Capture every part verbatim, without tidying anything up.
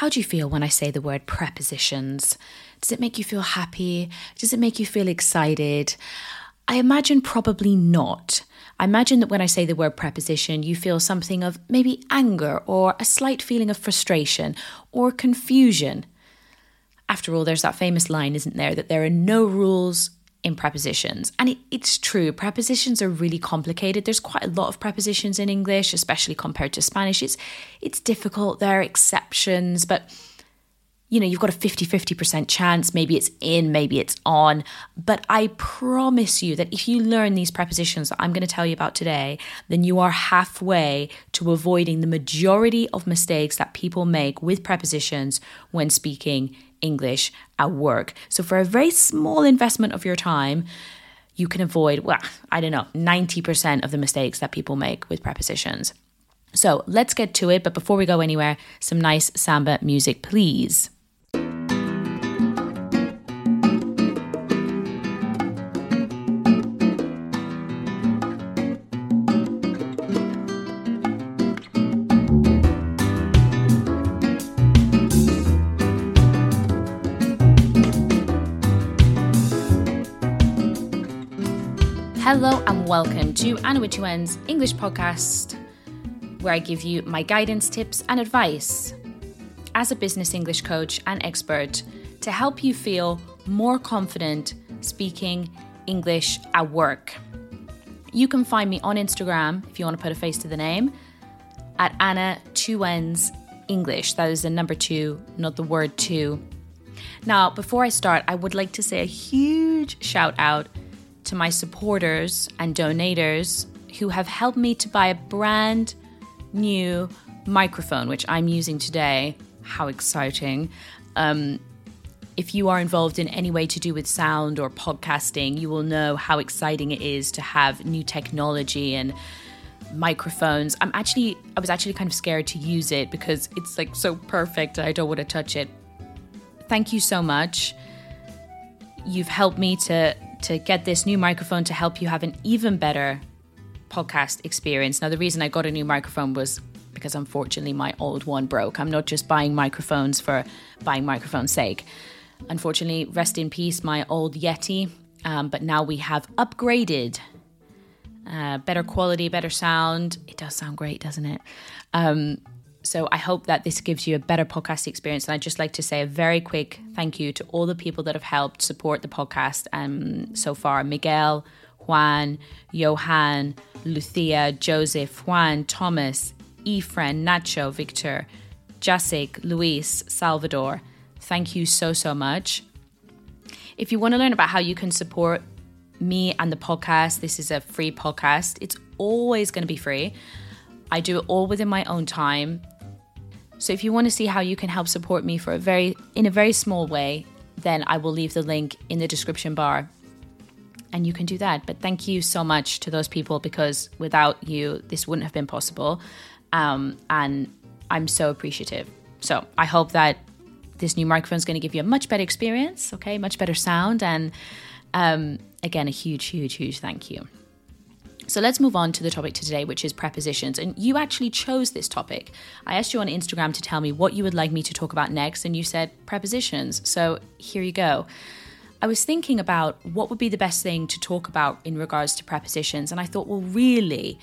how do you feel when I say the word prepositions? Does it make you feel happy? Does it make you feel excited? I imagine probably not. I imagine that when I say the word preposition, you feel something of maybe anger or a slight feeling of frustration or confusion. After all, there's that famous line, isn't there, that there are no rules in prepositions. And it, it's true, prepositions are really complicated. There's quite a lot of prepositions in English, especially compared to Spanish. It's, it's difficult, there are exceptions, but you know, you've got a fifty-fifty percent chance. Maybe it's in, maybe it's on. But I promise you that if you learn these prepositions that I'm going to tell you about today, then you are halfway to avoiding the majority of mistakes that people make with prepositions when speaking English at work. So for a very small investment of your time, you can avoid, well, I don't know, ninety percent of the mistakes that people make with prepositions. So let's get to it. But before we go anywhere, some nice samba music, please. Hello and welcome to Anna Wituen's English podcast, where I give you my guidance, tips and advice as a business English coach and expert to help you feel more confident speaking English at work. You can find me on Instagram, if you want to put a face to the name, at Anna Tuens English. That is the number two, not the word two. Now, before I start, I would like to say a huge shout out to my supporters and donators who have helped me to buy a brand new microphone, which I'm using today. How exciting. Um, if you are involved in any way to do with sound or podcasting, you will know how exciting it is to have new technology and microphones. I'm actually, I was actually kind of scared to use it because it's like so perfect and I don't want to touch it. Thank you so much. You've helped me to to get this new microphone to help you have an even better podcast experience. Now, the reason I got a new microphone was because unfortunately my old one broke. I'm not just buying microphones for buying microphone's sake. Unfortunately, rest in peace, my old Yeti. Um, but now we have upgraded. Uh, better quality, better sound. It does sound great, doesn't it? Um, So I hope that this gives you a better podcast experience. And I'd just like to say a very quick thank you to all the people that have helped support the podcast um, so far. Miguel, Juan, Johan, Lucia, Joseph, Juan, Thomas, Efren, Nacho, Victor, Jacek, Luis, Salvador. Thank you so, so much. If you want to learn about how you can support me and the podcast, this is a free podcast. It's always going to be free. I do it all within my own time. So if you want to see how you can help support me for a very in a very small way, then I will leave the link in the description bar. And you can do that. But thank you so much to those people, because without you, this wouldn't have been possible. Um, and I'm so appreciative. So I hope that this new microphone is going to give you a much better experience, okay? Much better sound. And um, again, a huge, huge, huge thank you. So let's move on to the topic today, which is prepositions. And you actually chose this topic. I asked you on Instagram to tell me what you would like me to talk about next, and you said prepositions. So here you go. I was thinking about what would be the best thing to talk about in regards to prepositions. And I thought, well, really,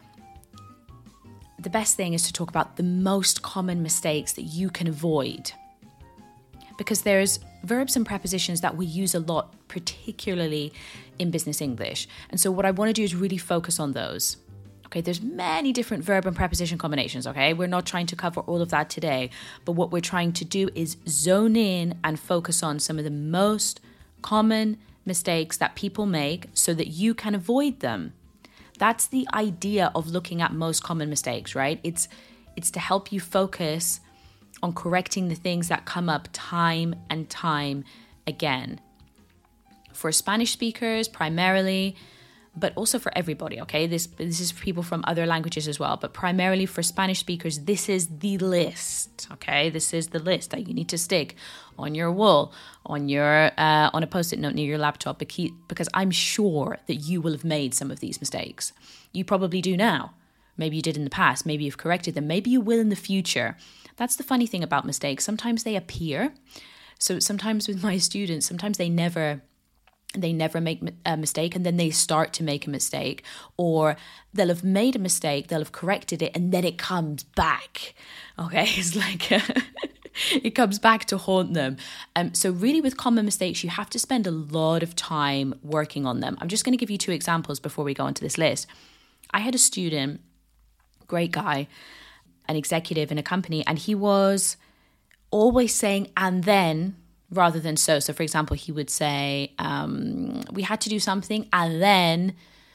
the best thing is to talk about the most common mistakes that you can avoid. Because there's verbs and prepositions that we use a lot, particularly in business English. And so what I want to do is really focus on those. Okay, there's many different verb and preposition combinations, okay? We're not trying to cover all of that today, but what we're trying to do is zone in and focus on some of the most common mistakes that people make so that you can avoid them. That's the idea of looking at most common mistakes, right? It's it's to help you focus on correcting the things that come up time and time again. For Spanish speakers primarily, but also for everybody, okay? This this is for people from other languages as well, but primarily for Spanish speakers, this is the list, okay? This is the list that you need to stick on your wall, on your uh, on a post-it note near your laptop, because I'm sure that you will have made some of these mistakes. You probably do now. Maybe you did in the past. Maybe you've corrected them. Maybe you will in the future. That's the funny thing about mistakes. Sometimes they appear. So sometimes with my students, sometimes they never... they never make a mistake and then they start to make a mistake, or they'll have made a mistake, they'll have corrected it, and then it comes back. Okay, it's like a, it comes back to haunt them. Um, so really with common mistakes, you have to spend a lot of time working on them. I'm just going to give you two examples before we go into this list. I had a student, great guy, an executive in a company, and he was always saying, and then, rather than so. So for example, he would say, um, we had to do something and then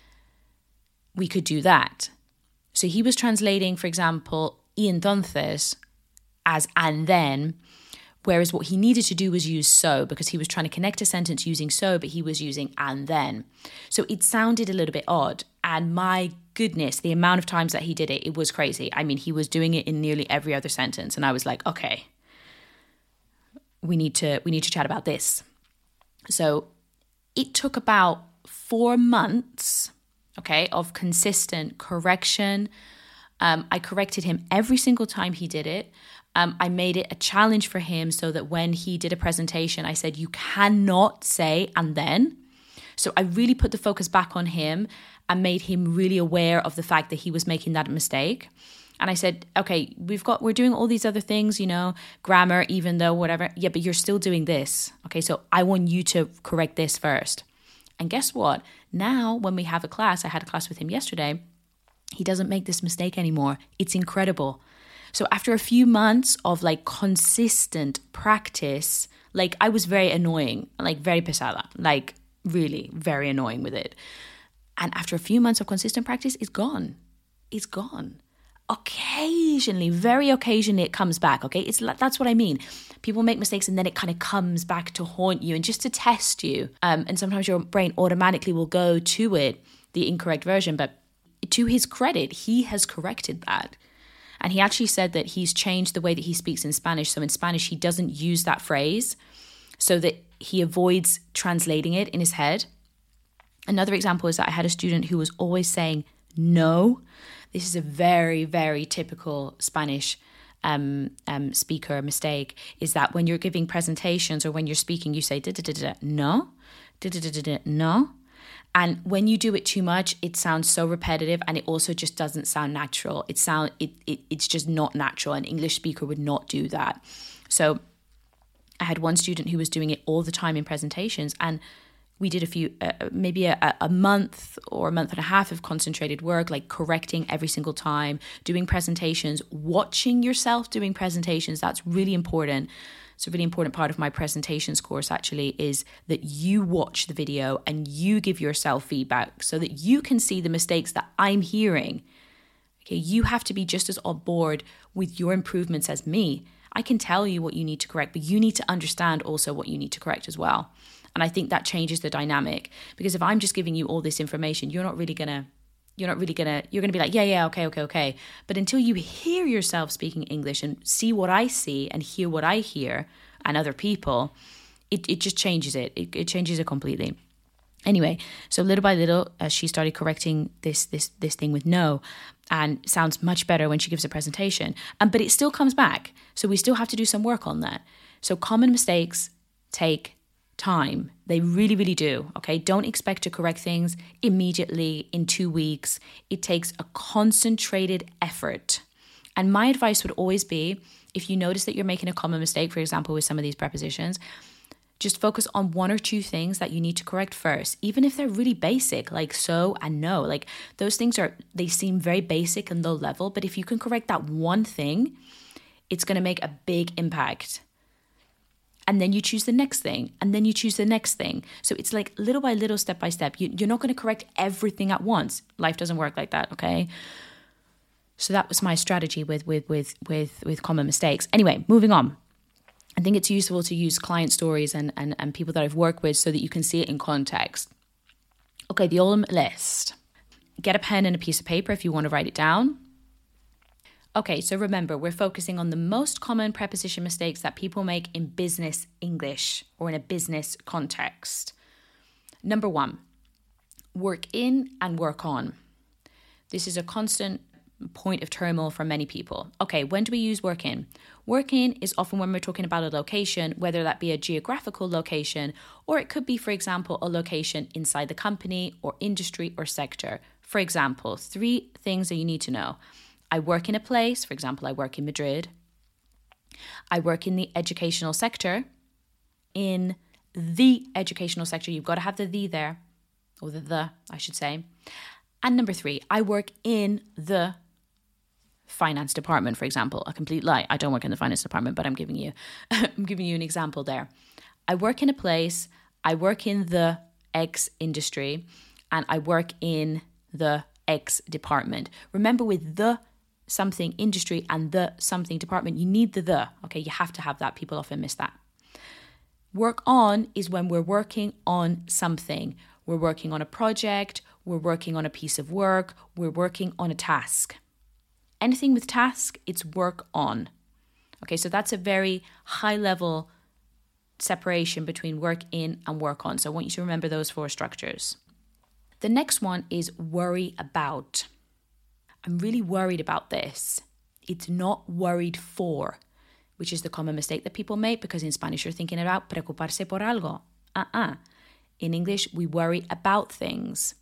we could do that. So he was translating, for example, y entonces as and then, whereas what he needed to do was use so, because he was trying to connect a sentence using so, but he was using and then. So it sounded a little bit odd. And my goodness, the amount of times that he did it, it was crazy. I mean, he was doing it in nearly every other sentence. And I was like, okay, we need to we need to chat about this. So it took about four months, okay, of consistent correction. Um, I corrected him every single time he did it. Um, I made it a challenge for him so that when he did a presentation, I said, you cannot say and then. So I really put the focus back on him and made him really aware of the fact that he was making that mistake. And I said, okay, we've got, we're doing all these other things, you know, grammar, even though, whatever. Yeah, but you're still doing this. Okay, so I want you to correct this first. And guess what? Now, when we have a class, I had a class with him yesterday, he doesn't make this mistake anymore. It's incredible. So after a few months of like consistent practice, like I was very annoying, like very pesada, like really very annoying with it. And after a few months of consistent practice, it's gone. It's gone. Occasionally, very occasionally it comes back, okay? It's that's what I mean. People make mistakes and then it kind of comes back to haunt you and just to test you. Um, and sometimes your brain automatically will go to it, the incorrect version. But to his credit, he has corrected that. And he actually said that he's changed the way that he speaks in Spanish. So in Spanish, he doesn't use that phrase so that he avoids translating it in his head. Another example is that I had a student who was always saying no. This is a very, very typical Spanish um, um, speaker mistake, is that when you're giving presentations or when you're speaking, you say, da, da, da, da, no, da, da, da, da, da, no. And when you do it too much, it sounds so repetitive and it also just doesn't sound natural. It sound it, it It's just not natural. An English speaker would not do that. So I had one student who was doing it all the time in presentations, and we did a few, uh, maybe a, a month or a month and a half of concentrated work, like correcting every single time, doing presentations, watching yourself doing presentations. That's really important. It's a really important part of my presentations course, actually, is that you watch the video and you give yourself feedback so that you can see the mistakes that I'm hearing. Okay, you have to be just as on board with your improvements as me. I can tell you what you need to correct, but you need to understand also what you need to correct as well. And I think that changes the dynamic, because if I'm just giving you all this information, you're not really going to, you're not really going to, you're going to be like, yeah, yeah, okay, okay, okay. But until you hear yourself speaking English and see what I see and hear what I hear and other people, it, it just changes it. it. It changes it completely. Anyway, so little by little, uh, she started correcting this, this, this thing with no, and sounds much better when she gives a presentation. Um, but it still comes back. So we still have to do some work on that. So common mistakes take time. They really, really do. Okay. Don't expect to correct things immediately in two weeks. It takes a concentrated effort. And my advice would always be, if you notice that you're making a common mistake, for example, with some of these prepositions, just focus on one or two things that you need to correct first, even if they're really basic, like so and no. Like those things are, they seem very basic and low level, but if you can correct that one thing, it's going to make a big impact. And then you choose the next thing, and then you choose the next thing. So it's like little by little, step by step. You, you're not going to correct everything at once. Life doesn't work like that, okay? So that was my strategy with with with with with common mistakes. Anyway, moving on. I think it's useful to use client stories and and and people that I've worked with so that you can see it in context. Okay, the ultimate list. Get a pen and a piece of paper if you want to write it down. Okay, so remember, we're focusing on the most common preposition mistakes that people make in business English or in a business context. Number one, work in and work on. This is a constant point of turmoil for many people. Okay, when do we use work in? Work in is often when we're talking about a location, whether that be a geographical location, or it could be, for example, a location inside the company or industry or sector. For example, three things that you need to know. I work in a place, for example, I work in Madrid. I work in the educational sector. In the educational sector, you've got to have the the there, or the the, I should say. And number three, I work in the finance department, for example. A complete lie. I don't work in the finance department, but I'm giving you, I'm giving you an example there. I work in a place, I work in the X industry, and I work in the X department. Remember, with the something industry and the something department, you need the the, okay? You have to have that. People often miss that. Work on is when we're working on something. We're working on a project, we're working on a piece of work, we're working on a task. Anything with task, it's work on. Okay, so that's a very high level separation between work in and work on. So I want you to remember those four structures. The next one is worry about. I'm really worried about this. It's not worried for, which is the common mistake that people make, because in Spanish you're thinking about preocuparse por algo. Uh-uh. In English, we worry about things.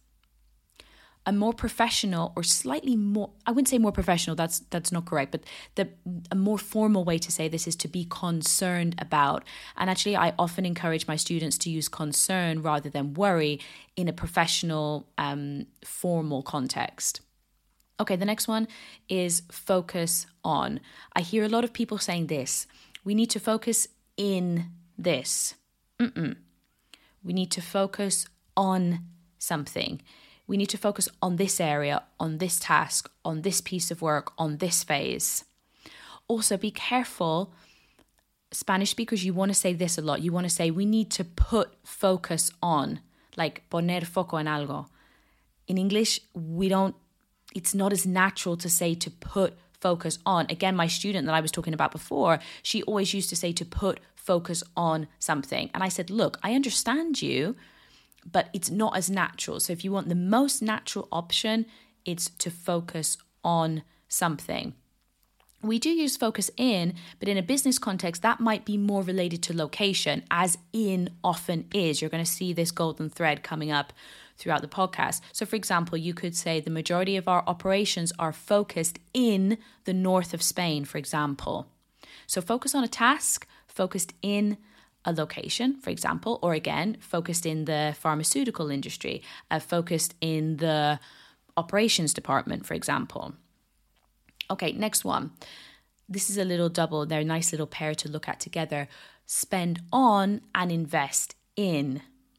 A more professional or slightly more, I wouldn't say more professional, that's that's not correct, but the a more formal way to say this is to be concerned about. And actually, I often encourage my students to use concern rather than worry in a professional, um, formal context. Okay, the next one is focus on. I hear a lot of people saying this. We need to focus in this. Mm-mm. We need to focus on something. We need to focus on this area, on this task, on this piece of work, on this phase. Also, be careful. Spanish speakers, you want to say this a lot. You want to say, we need to put focus on, like poner foco en algo. In English, we don't, it's not as natural to say to put focus on. Again, my student that I was talking about before, she always used to say to put focus on something. And I said, look, I understand you, but it's not as natural. So if you want the most natural option, it's to focus on something. We do use focus in, but in a business context, that might be more related to location, as in often is. You're going to see this golden thread coming up throughout the podcast. So for example, you could say the majority of our operations are focused in the north of Spain, for example. So focus on a task, focused in a location, for example, or again, focused in the pharmaceutical industry, uh, focused in the operations department, for example. Okay, next one. This is a little double. They're a nice little pair to look at together. Spend on and invest in.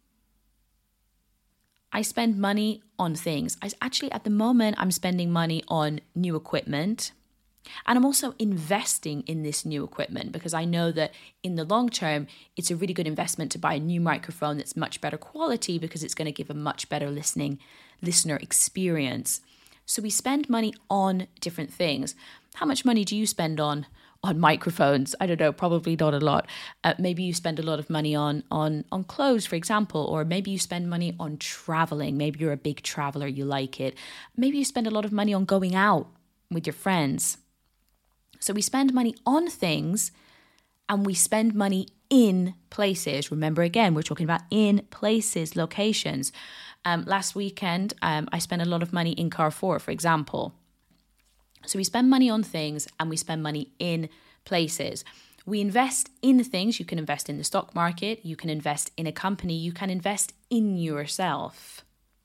I spend money on things. I actually, at the moment, I'm spending money on new equipment. And I'm also investing in this new equipment because I know that in the long term, it's a really good investment to buy a new microphone that's much better quality because it's going to give a much better listening listener experience. So we spend money on different things. How much money do you spend on on microphones? I don't know, probably not a lot. Uh, maybe you spend a lot of money on, on, on clothes, for example, or maybe you spend money on traveling. Maybe you're a big traveler, you like it. Maybe you spend a lot of money on going out with your friends. So we spend money on things and we spend money in places. Remember, again, we're talking about in places, locations. Um, last weekend, um, I spent a lot of money in Carrefour, for example. So we spend money on things and we spend money in places. We invest in things. You can invest in the stock market. You can invest in a company. You can invest in yourself.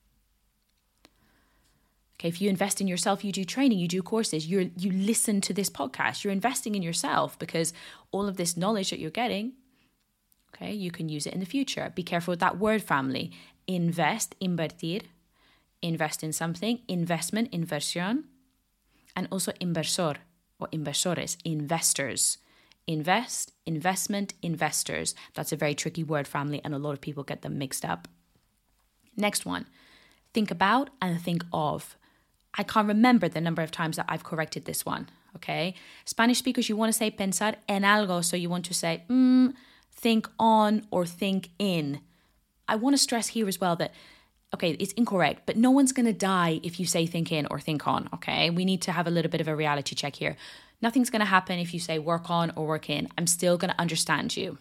Okay, if you invest in yourself, you do training, you do courses, you you listen to this podcast, you're investing in yourself because all of this knowledge that you're getting, okay, you can use it in the future. Be careful with that word family. Invest, invertir, invest in something, investment, inversión, and also inversor or inversores, investors. Invest, investment, investors. That's a very tricky word family and a lot of people get them mixed up. Next one, think about and think of. I can't remember the number of times that I've corrected this one, okay? Spanish speakers, you want to say pensar en algo, so you want to say mm, think on or think in. I want to stress here as well that okay, it's incorrect, but no one's going to die if you say think in or think on, okay? We need to have a little bit of a reality check here. Nothing's going to happen if you say work on or work in. I'm still going to understand you.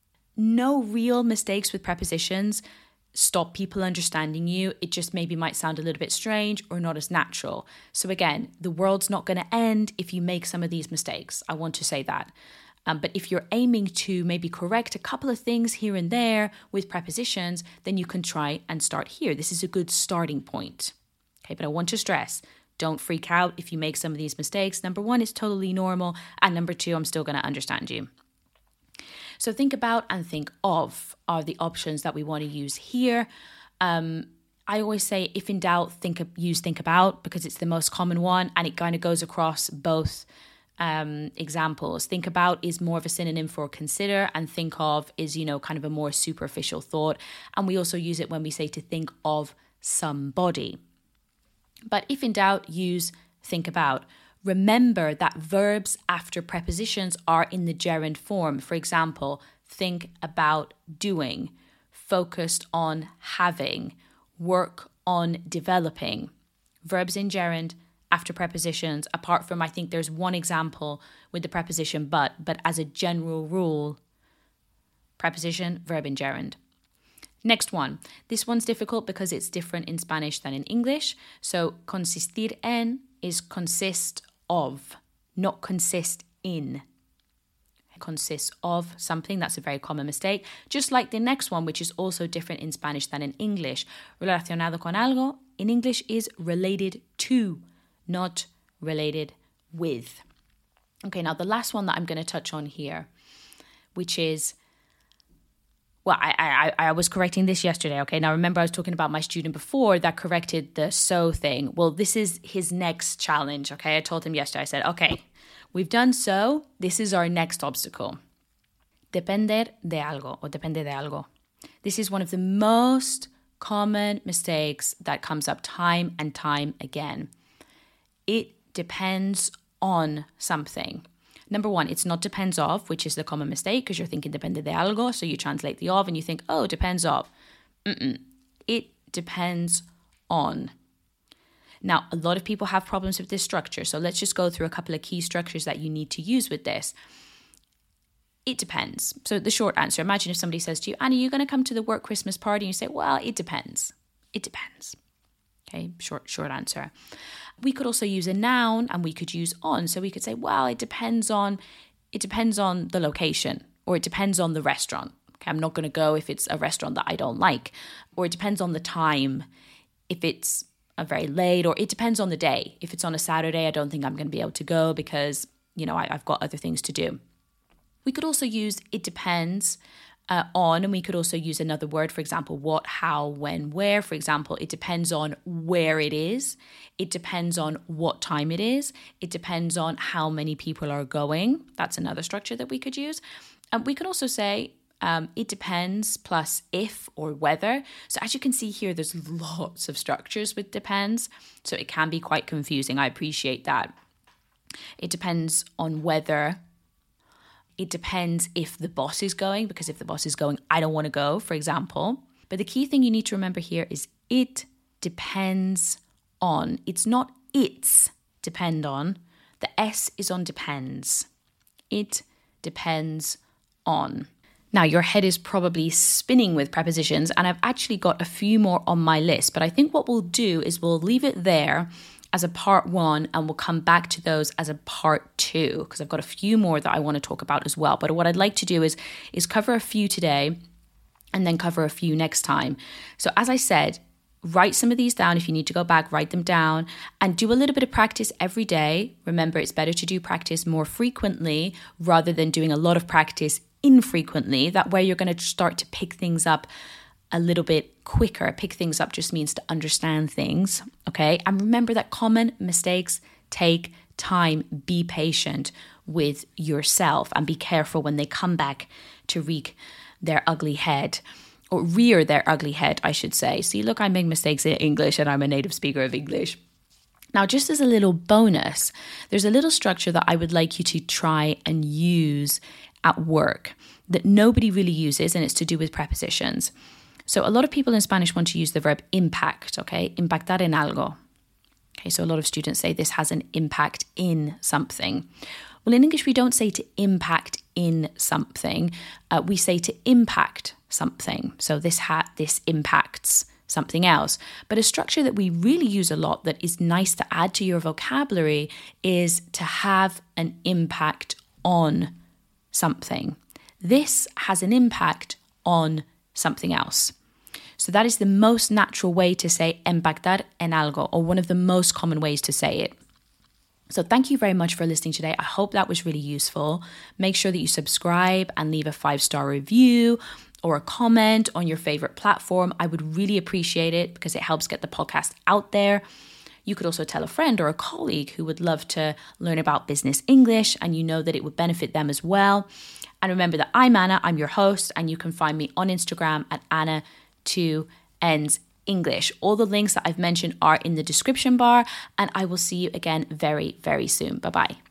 No real mistakes with prepositions stop people understanding you. It just maybe might sound a little bit strange or not as natural. So again, the world's not going to end if you make some of these mistakes. I want to say that. Um, but if you're aiming to maybe correct a couple of things here and there with prepositions, then you can try and start here. This is a good starting point. Okay, but I want to stress, don't freak out if you make some of these mistakes. Number one, it's totally normal. And number two, I'm still going to understand you. So think about and think of are the options that we want to use here. Um, I always say, if in doubt, think use think about, because it's the most common one and it kind of goes across both um, examples. Think about is more of a synonym for consider, and think of is, you know, kind of a more superficial thought. And we also use it when we say to think of somebody. But if in doubt, use think about. Remember that verbs after prepositions are in the gerund form. For example, think about doing, focused on having, work on developing. Verbs in gerund after prepositions, apart from I think there's one example with the preposition but, but as a general rule, preposition, verb in gerund. Next one. This one's difficult because it's different in Spanish than in English. So consistir en is consist of, not consist in. It consists of something. That's a very common mistake. Just like the next one, which is also different in Spanish than in English. Relacionado con algo in English is related to, not related with. Okay, now the last one that I'm going to touch on here, which is, well, I, I I was correcting this yesterday, okay? Now, remember I was talking about my student before that corrected the so thing. Well, this is his next challenge, okay? I told him yesterday, I said, okay, we've done so. This is our next obstacle. Depender de algo, or depende de algo. This is one of the most common mistakes that comes up time and time again. It depends on something. Number one, it's not depends of, which is the common mistake because you're thinking depende de algo. So you translate the of and you think, oh, depends of. Mm-mm. It depends on. Now, a lot of people have problems with this structure. So let's just go through a couple of key structures that you need to use with this. It depends. So the short answer, imagine if somebody says to you, Annie, you're going to come to the work Christmas party. And you say, well, it depends. It depends. Okay, short, short answer. We could also use a noun and we could use on. So we could say, well, it depends on, it depends on the location, or it depends on the restaurant. Okay, I'm not going to go if it's a restaurant that I don't like, or it depends on the time, if it's a very late, or it depends on the day. If it's on a Saturday, I don't think I'm going to be able to go because, you know, I, I've got other things to do. We could also use it depends Uh, on, and we could also use another word, for example, what, how, when, where. For example, it depends on where it is. It depends on what time it is. It depends on how many people are going. That's another structure that we could use. Um, we could also say um, it depends plus if or whether. So as you can see here, there's lots of structures with depends. So it can be quite confusing. I appreciate that. It depends on whether. It depends if the boss is going, because if the boss is going, I don't want to go, for example. But the key thing you need to remember here is it depends on. It's not it's depend on. The S is on depends. It depends on. Now, your head is probably spinning with prepositions, and I've actually got a few more on my list. But I think what we'll do is we'll leave it there as a part one, and we'll come back to those as a part two, because I've got a few more that I want to talk about as well. But what I'd like to do is, is cover a few today and then cover a few next time. So as I said, write some of these down. If you need to go back, write them down and do a little bit of practice every day. Remember, it's better to do practice more frequently rather than doing a lot of practice infrequently. That way you're going to start to pick things up a little bit quicker. Pick things up just means to understand things, okay? And remember that common mistakes take time. Be patient with yourself and be careful when they come back to wreak their ugly head, or rear their ugly head, I should say. See, look, I make mistakes in English and I'm a native speaker of English. Now, just as a little bonus, there's a little structure that I would like you to try and use at work that nobody really uses, and it's to do with prepositions. So a lot of people in Spanish want to use the verb impact, okay? Impactar en algo. Okay, so a lot of students say this has an impact in something. Well, in English, we don't say to impact in something. Uh, we say to impact something. So this ha- this impacts something else. But a structure that we really use a lot that is nice to add to your vocabulary is to have an impact on something. This has an impact on something else. So that is the most natural way to say impactar en algo, or one of the most common ways to say it. So thank you very much for listening today. I hope that was really useful. Make sure that you subscribe and leave a five-star review or a comment on your favorite platform. I would really appreciate it because it helps get the podcast out there. You could also tell a friend or a colleague who would love to learn about business English and you know that it would benefit them as well. And remember that I'm Anna, I'm your host, and you can find me on Instagram at Anna two Ends English. All the links that I've mentioned are in the description bar, and I will see you again very, very soon. Bye-bye.